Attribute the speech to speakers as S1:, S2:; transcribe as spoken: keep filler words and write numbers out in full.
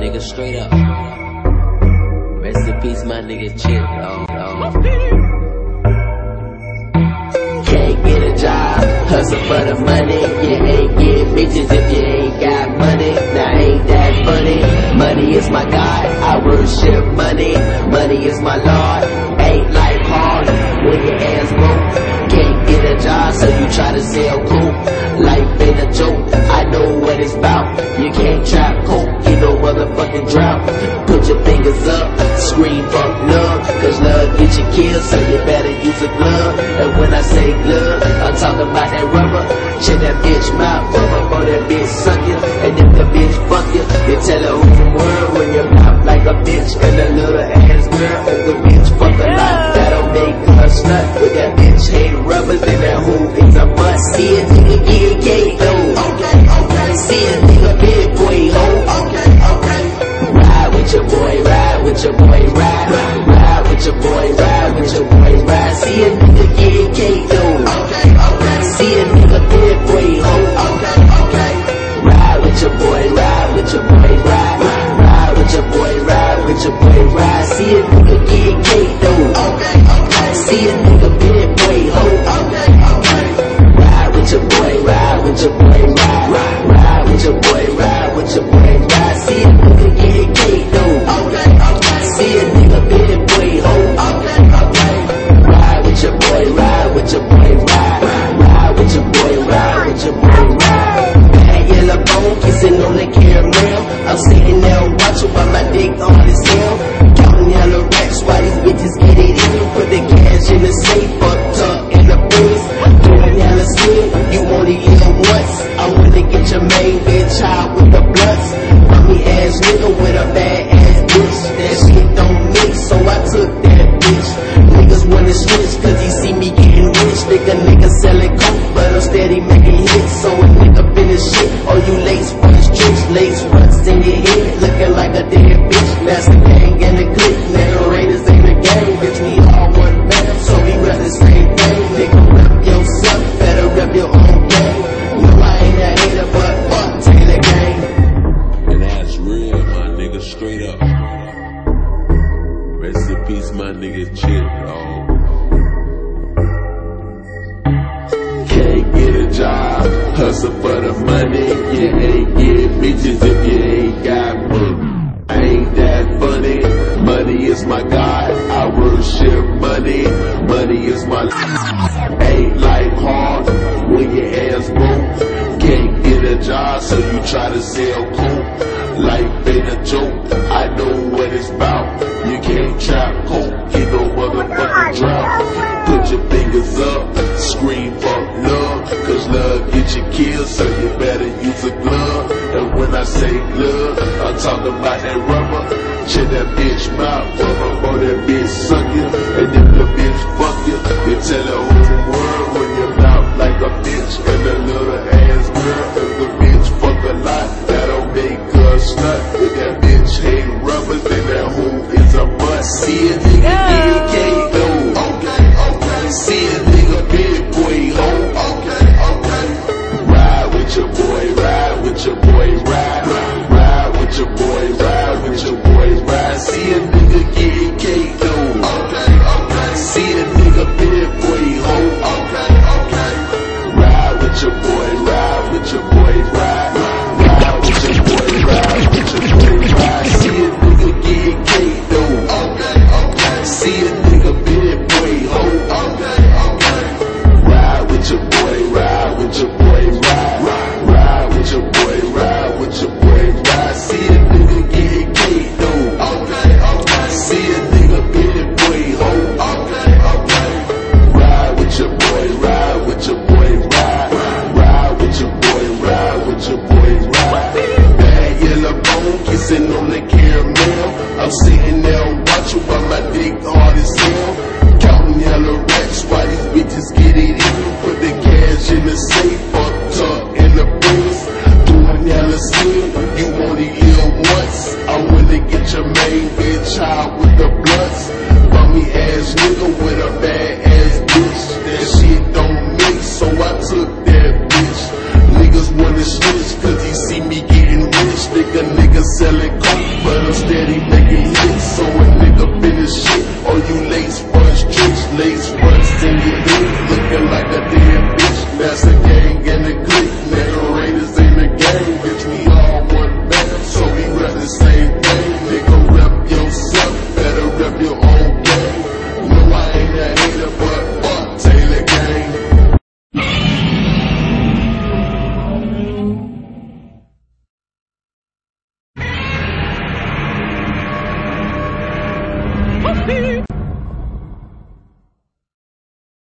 S1: nigga, straight up. Rest in peace, my nigga, Chip, dog, dog. Can't get a job, hustle for the money. You ain't get bitches if you ain't got money. Now ain't that funny? Money is my God, I worship money. Money is my Lord, ain't life hard when your ass broke. Can't get a job, so you try to sell coke. Life ain't a joke, I know what it's about. You can't trap coke, you know motherfucking drought. Put your fingers up, scream fuck love, cause love get you killed, so you better use a glove. And when I say glove, I'm talking about that rubber. Check that bitch mouth, before that bitch suck you. And if the bitch fuck you, you tell her who from word when you mouth like a bitch. And a little ass girl, if the bitch fuck a lot, that'll make her slut. With that bitch hate rubber, then that who is a bust. See a nigga get gay though. Okay, okay. See a nigga big boy hoe. Okay, okay. Ride with your boy, ride with your boy, ride. Ride with your boy, ride with your boy, ride. See a nigga get gay though. Okay, okay. See a nigga big boy hoe. Okay, okay. Ride with your boy, ride with your boy, ride. Ride with your boy, ride with your boy, ride. See a nigga get gay though. Okay, okay. See a nigga big boy hoe. Okay, okay. Ride with your boy, ride with your boy, ride. Ride with your boy, ride with your boy, ride. See a nigga get gay though. Okay, okay. See a nigga big boy hoe. Okay, okay. Ride with your boy, ride with your boy, ride. Ride with your boy, ride with your boy, ride. Bad yellow bone kissing on the caramel. I'm sitting there watching while my dick on his tail. Counting yellow racks while these bitches get it in. Put the cash in the safe, fucked up in the booth. Doing yellow spin, you only live once. I wanna get your main bitch out with the blunts. Mommy ass nigga with a bad ass bitch. That shit don't mix, so I took that bitch. Niggas wanna switch cause he see me getting rich. Nigga nigga selling coke, but I'm steady making hits. So a nigga finish shit, or you lace front tricks. Lace fronts in your head, looking like a dead bitch. That's the gang and the clique, nigga Raiders ain't the gang. Bitch, we all one man, so we run the same thing. Nigga rep yourself, better rep your own gang. No, I ain't a hater, but fuck Taylor gang.
S2: And that's real, my nigga, straight up. Rest in peace, my nigga, Chip, dog. Can't get a job, hustle for the money. You ain't get bitches if you ain't got money. I ain't that funny. Money is my God, I worship money. Money is my ain't life hard when your ass broke. Can't get a job, so you try to sell coke. Life ain't a joke, I know what it's about. You can't trap coke, you know motherfucking drought. Put your fingers up, scream fuck love, cause love get you killed, so you better use a glove. And when I say love, I'm talking about that rubber. Check that bitch mouth, before that bitch suck you. And if the bitch fuck you, you tell her whole word when you mouth like a bitch. And a little ass girl, if the bitch fuck a lot, that'll make her slut. If that bitch hate rubbers, then that hoe is a bust. See a nigga get gay though. Okay, okay. See a nigga big boy hoe. Okay, okay. Ride with your boy, ride with your boy, ride. Ride with your boy, ride with your boy, ride. See a nigga get gay though. Okay, okay. See a nigga big boy hoe. Okay, okay. Ride with your boy, ride with your boy, ride. Ride with your boy, ride with your boy, ride. See a nigga get gay though. Okay, okay. See a nigga big boy hoe. Okay, okay. Ride with your boy, ride with your boy, ride. Ride with your boy, ride with your boy, ride. See a nigga get gay though. Okay, okay. See a nigga big boy hoe. Okay, okay. Ride with your boy, ride with your boy, ride. Ride with your boy, ride with your boy, ride. Bad yellow bone kissing on the caramel. I'm sitting there watching while my dick hard as hell. Counting yellow racks while these bitches get it in. Put the cash in the safe, fucked up in the booth. Doing yellow spin, you only live once. I wanna get your main bitch out with the blunts. Bummy ass nigga with a bad ass bitch. That shit don't mix, so I took that bitch. Niggas wanna switch cause he see me getting rich. Nigga, nigga selling coke. but I'm steady making hits, so a nigga finish shit. All you